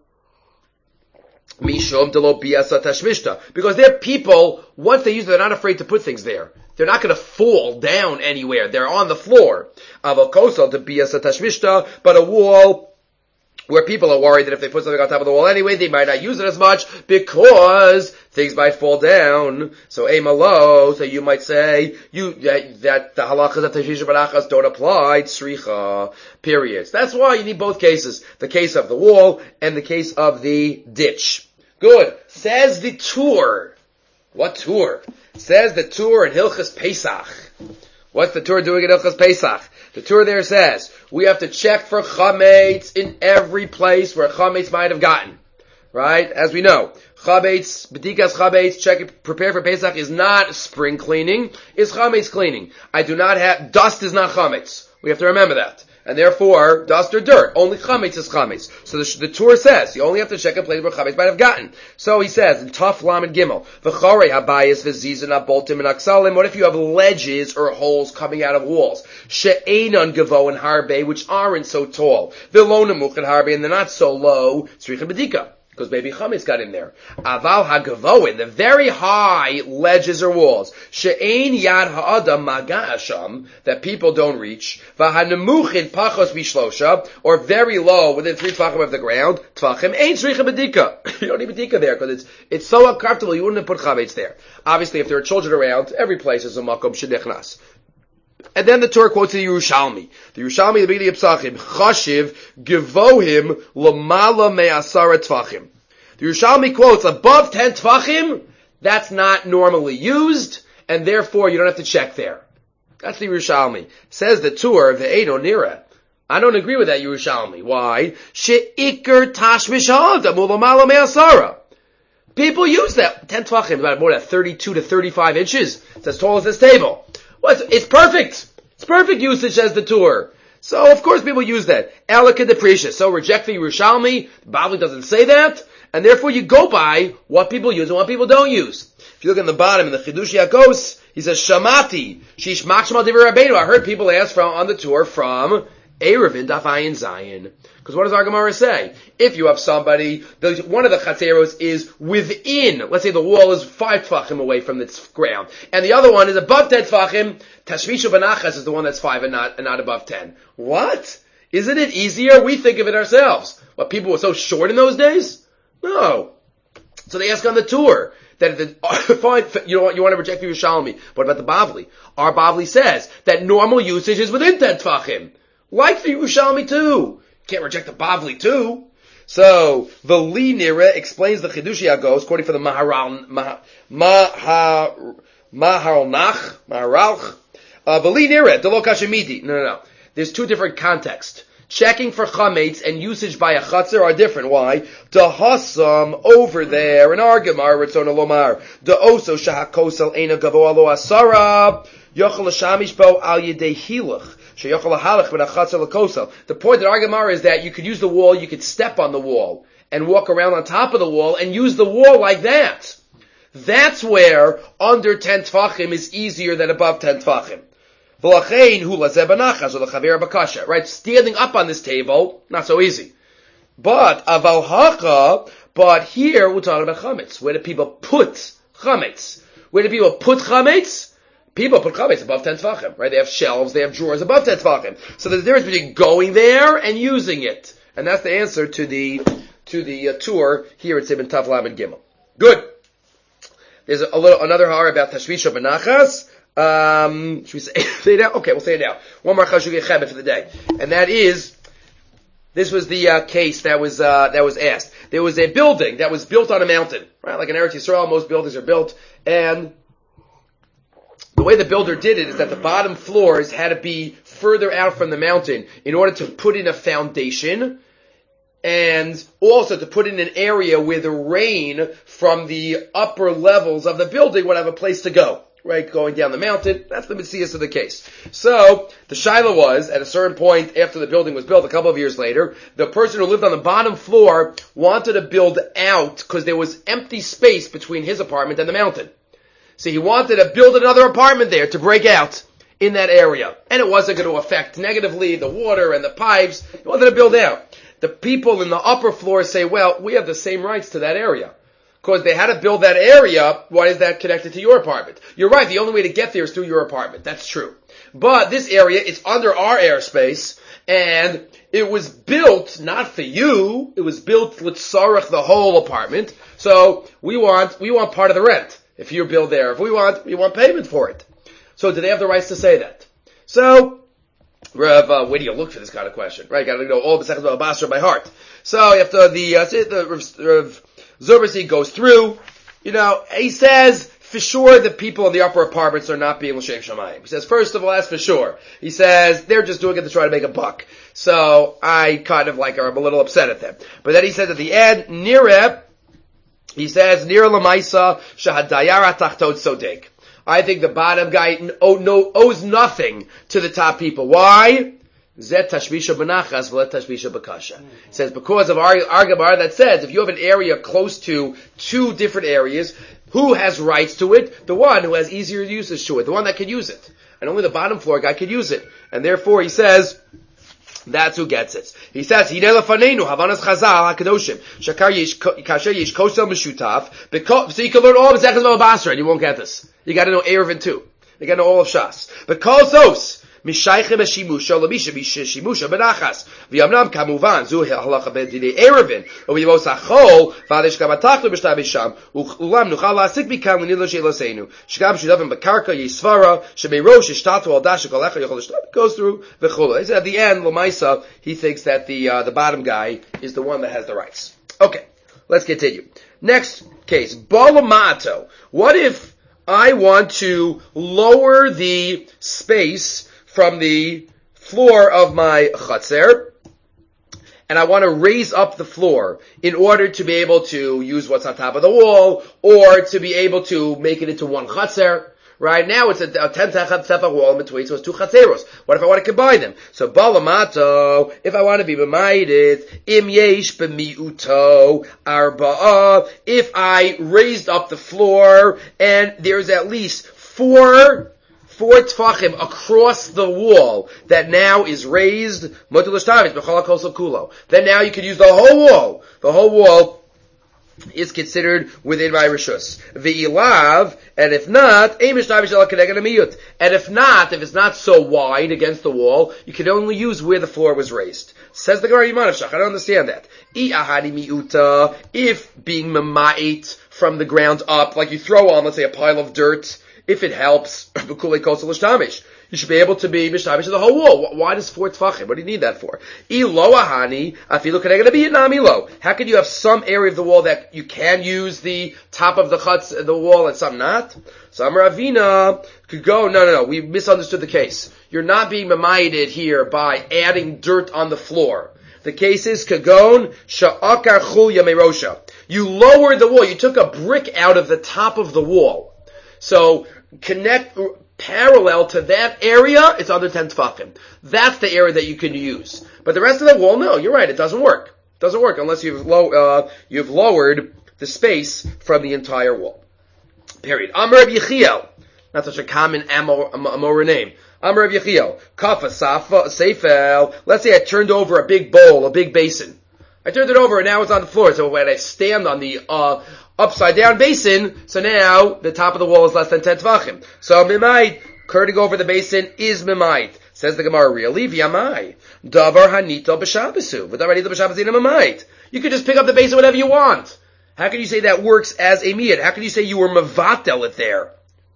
mishum delo biasa tashmishta, because they're people, once they use it, they're not afraid to put things there. They're not going to fall down anywhere. They're on the floor. Aval kosel to biasa tashmishta, but a wall where people are worried that if they put something on top of the wall anyway, they might not use it as much because things might fall down. So, emalo, so you might say you that, that the halachas of tashmisha benachas don't apply, tzricha, periods. That's why you need both cases. The case of the wall and the case of the ditch. Good. Says the Tur. What Tur? Says the Tur in Hilchas Pesach. What's the Tur doing in Hilchas Pesach? The Tur there says, we have to check for chametz in every place where chametz might have gotten. Right? As we know, chametz, b'dikas chametz, check it, prepare for Pesach is not spring cleaning, is chametz cleaning. I do not have, dust is not chametz. We have to remember that. And therefore, dust or dirt, only chametz is chametz. So the, the Tur says, you only have to check a place where chametz might have gotten. So he says, in Taf Lamed Gimel, v'charei habayis v'zizan aboltim and aksalim, what if you have ledges or holes coming out of walls? She'enon gavo and harbe, which aren't so tall. V'lo nemuch and harbe, and they're not so low, tzricha b'dika. Because maybe chametz got in there. Aval hagavoin, the very high ledges or walls. She'ein yad ha'adam magasham, that people don't reach. V'hanemuchin pachos bishlosha, or very low, within three tfachim of the ground. Tfachim ain't tzricha b'dika. You don't need b'dika there, because it's, it's so uncomfortable, you wouldn't have put chametz there. Obviously, if there are children around, every place is a makom shenichnas. And then the Torah quotes the Yerushalmi. The Yerushalmi, the beginning of Psachim, Chashiv, Givohim, Lamala Me'asara Tvachim. The Yerushalmi quotes, above ten Tvachim, that's not normally used, and therefore you don't have to check there. That's the Yerushalmi. Says the Torah, the Eino Nira. I don't agree with that Yerushalmi. Why? She'ikr tashmish ha'adam u'lamala me'asara. People use that. ten Tvachim, about more than thirty-two to thirty-five inches. It's as tall as this table. Well, it's, it's perfect. It's perfect usage, says the Tur. So, of course, people use that. Elika deprecious. So, reject the Yerushalmi. The Bavli doesn't say that. And therefore, you go by what people use and what people don't use. If you look in the bottom, in the Chidush Yakos, he says, Shamati, Shish Makshmal Divrei Rabbeinu. I heard people ask from, on the Tur from Erevin daf ayin zayin. Because what does our Gemara say? If you have somebody, the, one of the chatzeros is within, let's say the wall is five tfachim away from the ground, and the other one is above ten tfachim, tashmisha benachas is the one that's five and not, and not above ten. What? Isn't it easier? We think of it ourselves. What, people were so short in those days? No. So they ask on the tour, that the, fine, you know what, you want to reject the Yerushalmi. What about the Bavli? Our Bavli says that normal usage is within ten tfachim. Like the Yerushalmi too. Can't reject the Bavli too. So, the Li Nira explains the Chidushi Agos, according to the Maharal, Maharal, Maharalnach, Maharalch. Uh, the Li Nira, Delo Kashemidi. No, no, no. There's two different contexts. Checking for chametz and usage by a chatzir are different. Why? Dahasam over there in our Gemara, Ritzona Lomar. Da'oso shahakosel ena gavo alo asara. Yochel shamish bo al yedei hilach. The point that our Gemara is that you could use the wall, you could step on the wall and walk around on top of the wall and use the wall like that. That's where under ten tfachim is easier than above ten tfachim. Right, standing up on this table, not so easy. But aval hacha, but here we're talking about chametz. Where do people put chametz? Where do people put chametz? People put chametz above ten tefachim, right? They have shelves, they have drawers above ten tefachim. So there's a difference between going there and using it. And that's the answer to the, to the uh, tour here at Sibin Tav Lamed Gimel. Good. There's a, a little, another hara about Tashvisha Benachas. Um, should we say, say it now? Okay, we'll say it now. One more Chashugei Chebet for the day. And that is, this was the uh, case that was, uh, that was asked. There was a building that was built on a mountain, right? Like in Eretz Yisrael, most buildings are built, and the way the builder did it is that the bottom floors had to be further out from the mountain in order to put in a foundation and also to put in an area where the rain from the upper levels of the building would have a place to go, right? Going down the mountain. That's the Metzias of the case. So, the Shaila was, at a certain point after the building was built, a couple of years later, the person who lived on the bottom floor wanted to build out because there was empty space between his apartment and the mountain. So he wanted to build another apartment there to break out in that area. And it wasn't going to affect negatively the water and the pipes. He wanted to build out. The people in the upper floor say, well, we have the same rights to that area. Because they had to build that area, why is that connected to your apartment? You're right, the only way to get there is through your apartment. That's true. But this area, it's under our airspace, and it was built not for you, it was built l'tzarech the whole apartment. So we want, we want part of the rent. If you build there, if we want, we want payment for it. So do they have the rights to say that? So, Rav, uh, where do you look for this kind of question? Right, you gotta know all the Masechtas Baba Basra by heart. So, after the, uh, the, Rav Zobersi goes through, you know, he says, for sure the people in the upper apartments are not being l'shem shamayim. He says, first of all, that's for sure. He says, they're just doing it to try to make a buck. So, I kind of like, I'm a little upset at them. But then he says at the end, Nireh, he says, Nir Lamaisa Shahadayara Tachtot Sodek. I think the bottom guy oh, no, owes nothing to the top people. Why? Zet Tashvisha Benachas V'let Tashvisha Bekasha. It says, because of our, our Gemara that says, if you have an area close to two different areas, who has rights to it? The one who has easier usage to it. The one that can use it. And only the bottom floor guy can use it. And therefore he says, that's who gets it. He says, Hinei lefanenu, Havanas Chazal, HaKadoshim, Shakar yesh, Kasher yesh kosel meshutaf, because, so you can learn all of Masechtas Baba Basra, and you won't get this. You gotta know Erevin too. You gotta know all of Shas. Because those, Mishaychem Eshimusha, Lamisha, Mishimusha, Benachas, V'yamnam, Kamuvan, Zu Halacha Ben Dinei Erevin, Uvivos HaChol, Vadesh Kamatachlu B'shtav Bisham, Ulam Nuchal La'asik Mikam, L'nilo She'elosenu, Shkam Shudavim Bakarka, Yisvara, Shemeirosh, Ishtatu, Al Dash, Kalecha, Yochel Ishtab, goes through V'chula. At the end, Lamaisa, he thinks that the, uh, the bottom guy is the one that has the rights. Okay, let's continue. Next case, Balamato. What if I want to lower the space from the floor of my chatzer, and I want to raise up the floor in order to be able to use what's on top of the wall, or to be able to make it into one chatzer. Right now it's a, a ten tefach wall in between, so it's two chatzeros. What if I want to combine them? So balamato, if I want to be b'maydit, im yesh b'miuto arba'a, if I raised up the floor and there's at least four four tfachim across the wall that now is raised, then now you can use the whole wall. The whole wall is considered within my rishus. Ve'ilav, and if not, and if not, if it's not so wide against the wall, you can only use where the floor was raised. Says the Gemara Yimanavshach, I don't understand that. If being mamait from the ground up, like you throw on, let's say, a pile of dirt, if it helps, you should be able to be mishtabish to the whole wall. Why does four tfachim? What do you need that for? How can you have some area of the wall that you can use the top of the chutz, the wall, and some not? Some Ravina could go, no, no, no, we misunderstood the case. You're not being mamayed here by adding dirt on the floor. The case is kagon sha'akar chul yamerosha. You lowered the wall. You took a brick out of the top of the wall. So connect parallel to that area. It's under ten tefachim. That's the area that you can use. But the rest of the wall, no. You're right. It doesn't work. It doesn't work unless you've low, uh, you've lowered the space from the entire wall. Period. Amar Reb Yechiel. Not such a common Amor, Amor name. Amar Reb Yechiel. Kafa Safa Seifel. Let's say I turned over a big bowl, a big basin. I turned it over and now it's on the floor. So when I stand on the uh, upside down basin, so now the top of the wall is less than ten tvachim. So mimayit, curting over the basin is mimayit. Says the Gemara, really? V'yamai. Davar hanito b'shabasu. V'davar hanito b'shabasina mimayit. You could just pick up the basin whatever you want. How can you say that works as a miyad? How can you say you were mavatel it there?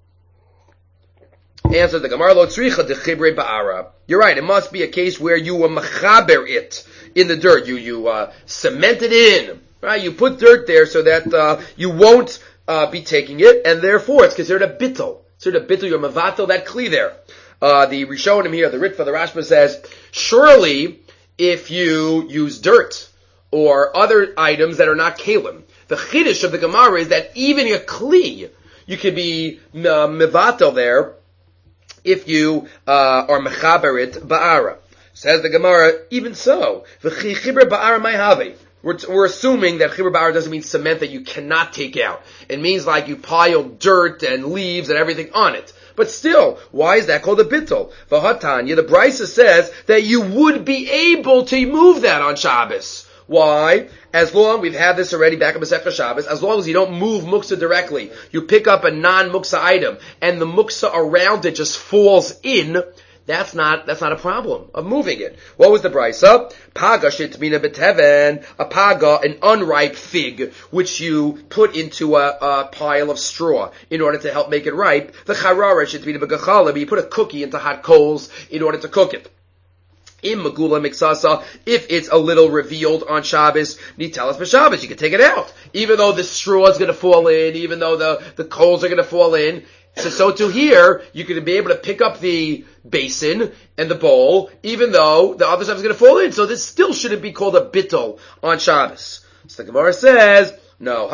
Answer the Gemara, lo tzricha dechibre ba'ara. You're right, it must be a case where you were mechaber it in the dirt. You, you, uh, cement it in. Right? You put dirt there so that, uh, you won't, uh, be taking it, and therefore it's considered a bittul. Considered a bittul, you're mavatel that kli there. Uh, the Rishonim here, the Ritva, the Rashba says, surely, if you use dirt, or other items that are not kalim, the chiddush of the Gemara is that even a kli, you could be, uh, mevatel there, if you uh, are mechaberit ba'ara. Says the Gemara, even so, v'chibur ba'ara ma'havi. We're, we're assuming that chibur ba'ara doesn't mean cement that you cannot take out. It means like you pile dirt and leaves and everything on it. But still, why is that called a bittul? V'hatanya, the Brisa says that you would be able to move that on Shabbos. Why? As long, we've had this already back in Masechah Shabbos, as long as you don't move muksa directly, you pick up a non-muksa item, and the muksa around it just falls in, that's not, that's not a problem of moving it. What was the brisa? Paga shitmina beteven, a paga, an unripe fig, which you put into a, a pile of straw in order to help make it ripe. The charara shitmina begachala, you put a cookie into hot coals in order to cook it. In Megula Miksasa, if it's a little revealed on Shabbos, Nitalas b'Shabbos, you can take it out. Even though the straw is going to fall in, even though the, the coals are going to fall in. So, so to here, you could be able to pick up the basin and the bowl, even though the other stuff is going to fall in. So this still shouldn't be called a bittul on Shabbos. So the Gemara says, no.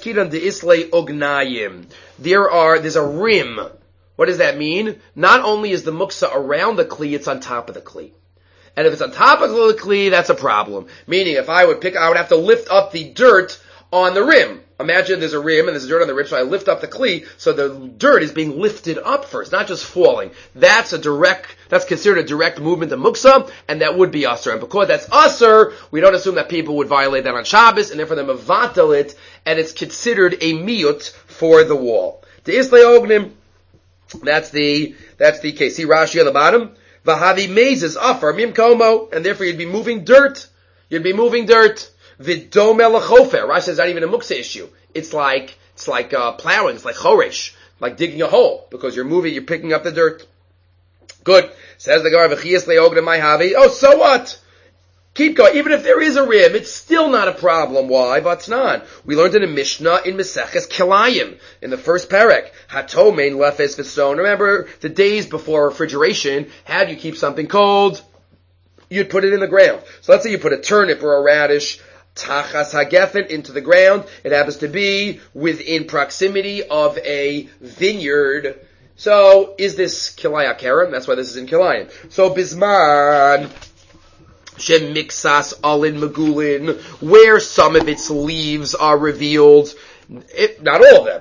There are, there's a rim. What does that mean? Not only is the muksa around the kli, it's on top of the kli. And if it's on top of the kli, that's a problem. Meaning, if I would pick, I would have to lift up the dirt on the rim. Imagine there's a rim and there's dirt on the rim, so I lift up the kli, so the dirt is being lifted up first, not just falling. That's a direct, that's considered a direct movement of muksa, and that would be asur. And because that's asur, we don't assume that people would violate that on Shabbos, and therefore they mevatel it, and it's considered a miyut for the wall. The islay ognim, that's the, that's the case. See Rashi on the bottom? Vahavi mezes afar mim komo, and therefore you'd be moving dirt. You'd be moving dirt. Vidom elachofer. Rashi says it's not even a muksa issue. It's like it's like uh, plowing. It's like choresh, like digging a hole because you're moving. You're picking up the dirt. Good. Says the Gemara v'chiyas leogna my havi. Oh, so what? Keep going. Even if there is a rim, it's still not a problem. Why? Vatnan. We learned in a Mishnah in Meseches Kilayim, in the first parak. Hatomein lefes v'stone. Remember, the days before refrigeration, how do you keep something cold? You'd put it in the ground. So let's say you put a turnip or a radish, tachas hagefen, into the ground. It happens to be within proximity of a vineyard. So, is this Kilaya Kerem? That's why this is in Kilayim. So, Bisman, Shemixas alin magulin, where some of its leaves are revealed, it, not all of them.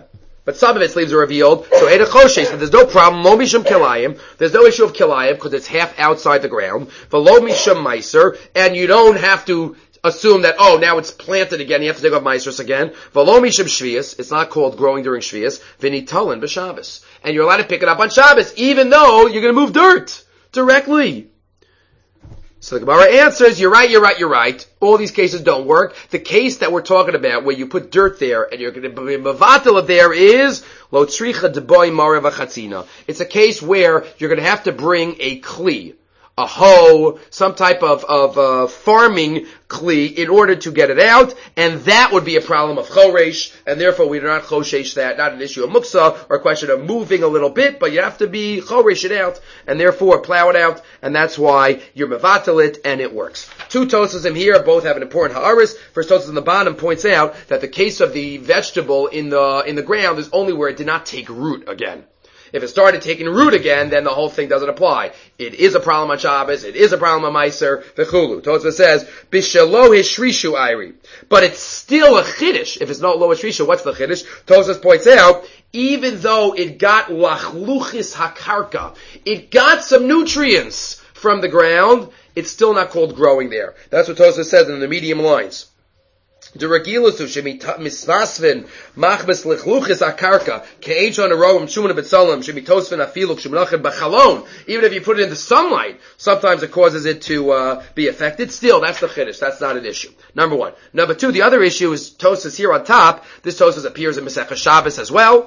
but some of its leaves are revealed. So Eda Choshes, so there's no problem. Lo mishum kilayim. There's no issue of kilayim because it's half outside the ground. V'lo mishum meiser, and you don't have to assume that, oh, now it's planted again, you have to take off meisers again. V'lo mishum shvius, it's not called growing during shvius. V'nitolen b'Shabbos. And you're allowed to pick it up on Shabbos, even though you're going to move dirt directly. So the Gemara answers, you're right, you're right, you're right. All these cases don't work. The case that we're talking about, where you put dirt there and you're going to be mevatel there, is lo tzricha deboy marav achatzina. It's a case where you're going to have to bring a kli, a hoe, some type of, of uh, farming kli in order to get it out, and that would be a problem of choresh, and therefore we do not choshesh that, not an issue of muksa, or a question of moving a little bit, but you have to be choresh it out, and therefore plow it out, and that's why you're mevatel it, and it works. Two tosasim here, both have an important ha'aris. First tosasim on the bottom points out that the case of the vegetable in the, in the ground is only where it did not take root again. If it started taking root again, then the whole thing doesn't apply. It is a problem on Shabbos. It is a problem on Meiser. V'chulu. Tosfos says, B'shelo hishrishu ayri. But it's still a chiddush. If it's not lo hishrishu, what's the chiddush? Tosfos points out, even though it got lachluchis hakarka, it got some nutrients from the ground, it's still not called growing there. That's what Tosfos says in the medium lines. The regilusu shemisvasvin machbes lechluchis akarka ke'echon aroim shumana betzalim shemitosvin afiluk shumanachem b'chalon. Even if you put it in the sunlight, sometimes it causes it to uh, be affected. Still, that's the chiddush. That's not an issue. Number one. Number two, the other issue is Tosfos here on top. This Tosfos appears in Masechah Shabbos as well,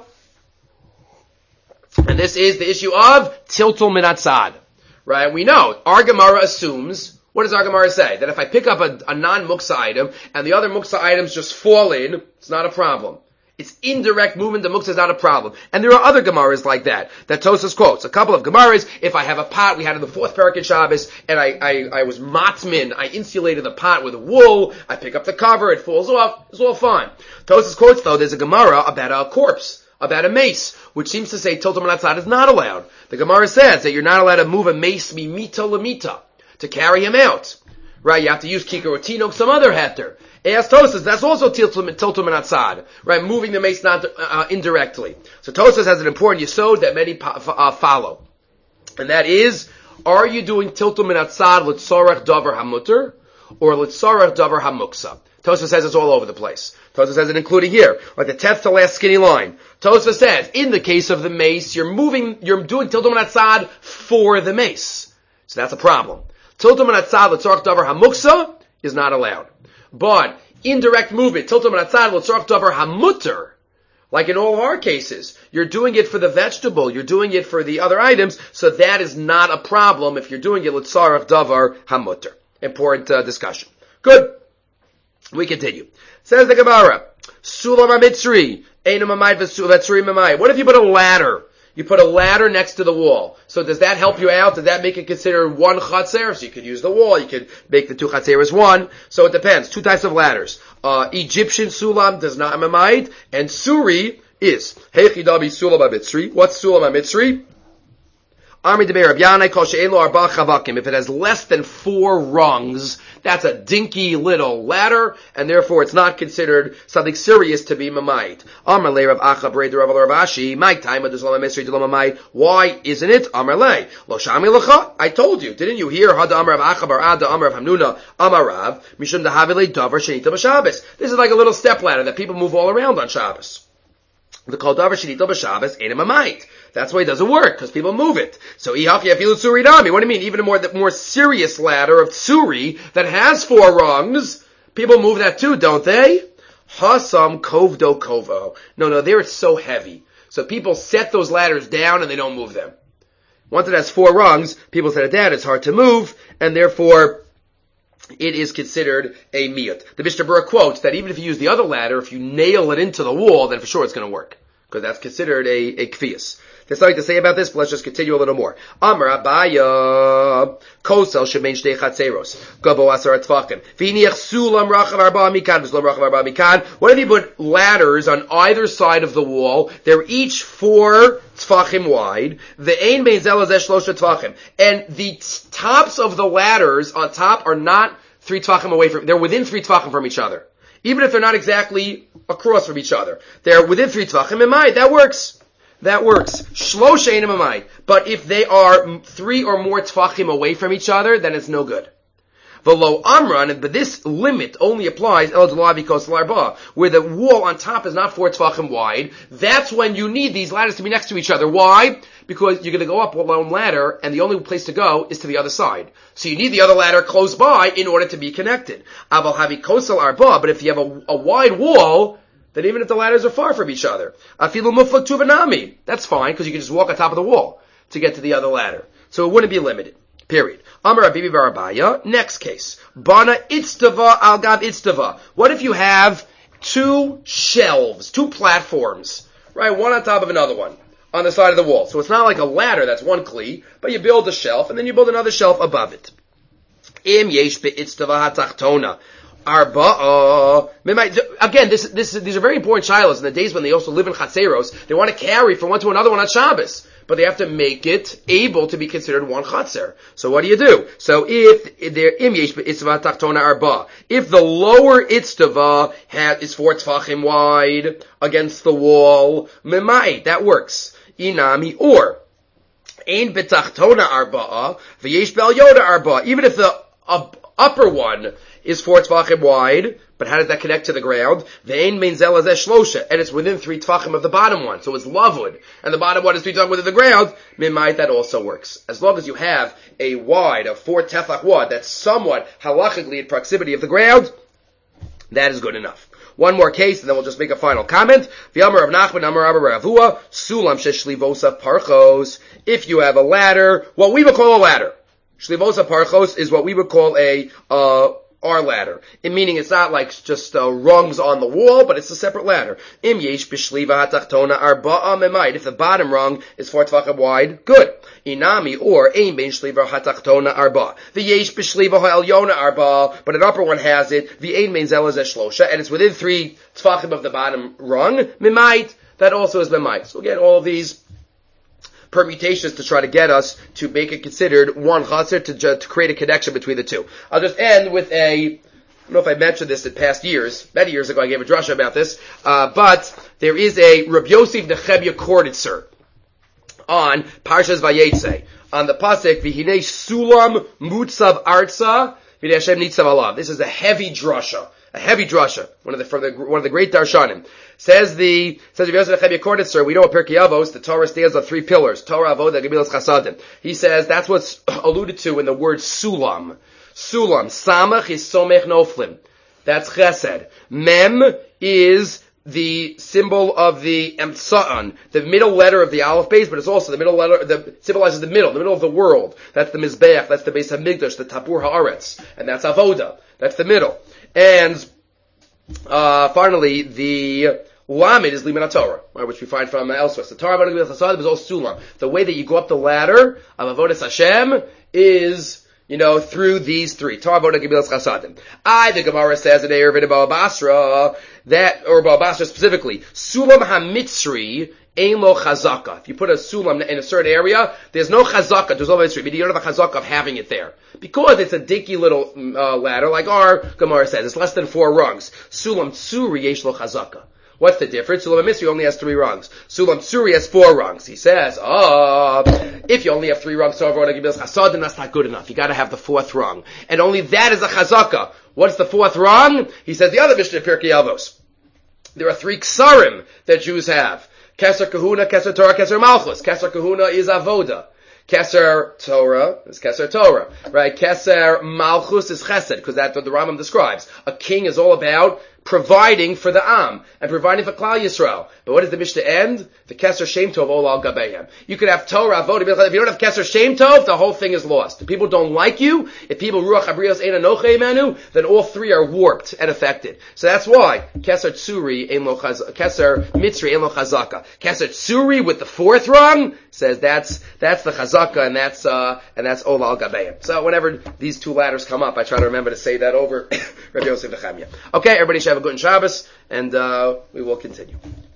and this is the issue of tiltul min hatzad. Right? We know our Gemara assumes. What does our Gemara say? That if I pick up a, a non-muksa item, and the other muksa items just fall in, it's not a problem. It's indirect movement, the muksa is not a problem. And there are other Gemaras like that, that Tosfos quotes. A couple of Gemaras, if I have a pot, we had in the fourth parak in Shabbos, and I, I, I was matmin, I insulated the pot with wool, I pick up the cover, it falls off, it's all fine. Tosfos quotes though, there's a Gemara about a corpse, about a mace, which seems to say tiltul min hatzad is not allowed. The Gemara says that you're not allowed to move a mace mimita lamita, to carry him out. Right, you have to use kikar or tinok, some other heter. As Tosfos, that's also tiltul min hatzad. Right, moving the mace not uh, indirectly. So Tosfos has an important yesod that many uh, follow. And that is, are you doing tiltul min hatzad l'tzorech davar hamuter, or l'tzorech davar hamuksa? Tosfos says it's all over the place. Tosfos says it including here, like the tenth to last skinny line. Tosfos says, in the case of the mace, you're moving, you're doing tiltul min hatzad for the mace. So that's a problem. Tiltum and Hatzad l'tzorach davar hamuksa is not allowed. But indirect movement, tiltum and Hatzad l'tzorach davar hamuter, like in all of our cases, you're doing it for the vegetable, you're doing it for the other items, so that is not a problem if you're doing it l'tzorach davar hamuter. Important uh, discussion. Good. We continue. Says the Gemara, Sulam ha-mitzri, einu mamayit v'tzuri mamayit. What if you put a ladder? You put a ladder next to the wall. So does that help you out? Does that make it considered one chatzer? So you could use the wall. You could make the two chatzeres one. So it depends. Two types of ladders. Uh, Egyptian sulam does not mamayit, and suri is. Hechidabi sulam ha-mitzri. What's sulam ha-mitzri? If it has less than four rungs, that's a dinky little ladder, and therefore it's not considered something serious to be mamayit. Why isn't it? I told you, didn't you hear? This is like a little step ladder that people move all around on Shabbos. The kol davar shenito b'Shabbos ain't a mamayit. That's why it doesn't work, because people move it. So ihaki afilu tsuri dami. What do you mean? Even a more, the more serious ladder of tsuri that has four rungs, people move that too, don't they? Hasam kovdo kovo. No, no, there it's so heavy. So people set those ladders down and they don't move them. Once it has four rungs, people set it down, it's hard to move, and therefore it is considered a miyut. The Mishnah Berurah quotes that even if you use the other ladder, if you nail it into the wall, then for sure it's going to work. Because that's considered a, a kfiyas. There's something to say about this, but let's just continue a little more. Amar Abaya, Kosel shemein shtei chatzeros, Gabo asar tfachim, V'iniach sulam rachav arba mikan, V'sulam rachav arba mikan. What if you put ladders on either side of the wall? They're each four tfachim wide. The ein bein zel hazeh shlosha tfachim. And the tops of the ladders on top are not three tfachim away from, they're within three tfachim from each other. Even if they're not exactly across from each other. They're within three tvachim emai. That works. That works. Shlosha einim emai. But if they are three or more tvachim away from each other, then it's no good. V'lo amran, but this limit only applies el delavi kos l'arba, where the wall on top is not four tvachim wide. That's when you need these ladders to be next to each other. Why? Because you're going to go up a lone ladder, and the only place to go is to the other side. So you need the other ladder close by in order to be connected. Aval havi kosel arba, but if you have a, a wide wall, then even if the ladders are far from each other, afilu muflak tuvanami, that's fine, because you can just walk on top of the wall to get to the other ladder. So it wouldn't be limited. Period. Amar Abibi Barabaya. Next case. Bana itztava al gab itztava. What if you have two shelves, two platforms, right? One on top of another one on the side of the wall. So it's not like a ladder, that's one kli, but you build a shelf and then you build another shelf above it. Im yesh be'itztava hatachtona. Arba'a. Again, this, this, these are very important shilas in the days when they also live in chatzeros. They want to carry from one to another one on Shabbos, but they have to make it able to be considered one chatzer. So what do you do? So if there im yesh b'itztava tachtona arba, if the lower itztava has is four tfachim wide against the wall, memai, that works. Inami, or ein b'tachtona arba'a v'yesh b'elyoda arba. Even if the uh, upper one is four tvachim wide, but how does that connect to the ground? Ve'ein mein zel hazeh shlosha, and it's within three tvachim of the bottom one, so it's lavud, and the bottom one is three tvachim within the ground. Mimait, that also works, as long as you have a wide of four tefach wide that's somewhat halachically in proximity of the ground. That is good enough. One more case, and then we'll just make a final comment. V'yamar Rav Nachman, Amar Rabba Ravua, sulam sheshlivosaf parchos. If you have a ladder, what we would call a ladder, shlivosa parchos is what we would call a uh our ladder. In meaning it's not like just uh, rungs on the wall, but it's a separate ladder. Im yesh b'shliva hatachtona arba'a memait. If the bottom rung is four tvachim wide, good. Inami, or ein ben shliva hatachtona arba. The yesh b'shliva ha'elyona arba, but an upper one has it. The ein ben zelaz shlosha, and it's within three tvachim of the bottom rung. Memait, that also is memait. So again, all of these permutations to try to get us to make it considered one chaser, to, to create a connection between the two. I'll just end with a, I don't know if I mentioned this in past years, many years ago I gave a drasha about this, uh, but there is a Rabbi Yosef Nechemia Korditzer on Parshas Vayetze, on the pasuk, V'hinei sulam mutzav arza, v'hinei Hashem nitzav alav. This is a heavy drasha. A heavy drasha, one of the from the one of the great darshanim. Says the says Yosef Nechemia Korditzer, we know in Pirkei Avos the Torah stands on three pillars: Torah, Avodah, Gemilas Chasadim. He says that's what's alluded to in the word sulam. Sulam, samach is somech noflim. That's chesed. Mem is the symbol of the emtsa'an, the middle letter of the aleph base, but it's also the middle letter that symbolizes the middle, the middle of the world. That's the mizbeach, that's the Beis Hamikdash, the Tapur Haaretz, and that's Avodah. That's the middle. And uh finally, the Lamed is Liman HaTorah, right, which we find from uh, elsewhere. So Torah, Avodah, Gemilas Chasadim is all sulam. The way that you go up the ladder of Avodas Hashem is, you know, through these three. Torah, Avodah, Gemilas Chasadim. I, the Gemara says in Erev Baba Basra, that, or Baba Basra specifically, Sulam HaMitzri Ein Lo Chazaka. If you put a sulam in a certain area, there's no chazaka, there's no mitzri, but you don't have a chazaka of having it there. Because it's a dinky little uh, ladder, like our Gemara says, it's less than four rungs. Sulam Tsuri Yesh Lo Chazaka. What's the difference? Sulam HaMitzri only has three rungs. Sulam Tsuri has four rungs. He says, oh, if you only have three rungs, so everyone gives chasadim, that's not good enough. You gotta have the fourth rung. And only that is a chazaka. What's the fourth rung? He says the other Mishnah, Pirkei Avos. There are three ksarim that Jews have. Keser Kahuna, Keser Torah, Keser Malchus. Keser Kahuna is Avoda. Keser Torah is Keser Torah, right? Keser Malchus is Chesed, because that's what the Rambam describes. A king is all about providing for the Am, and providing for Klal Yisrael. But what does the Mishnah end? The Keser Shem Tov Ol Al Gabehem. You could have Torah, Avodah, if you don't have Keser Shem Tov, the whole thing is lost. If people don't like you, if people Ruach Habrios Ein Anochei Menu, then all three are warped and affected. So that's why Keser Tsuri Ein Lo Chaz, Keser Mitzri Ein Lo Chazaka. Keser Tsuri with the fourth rung says that's that's the Chazaka, and that's uh and that's Ol Al Gabehem. So whenever these two ladders come up, I try to remember to say that over Rabbi Yosef Nechemia. Okay, everybody should have a good Shabbos, and uh we will continue.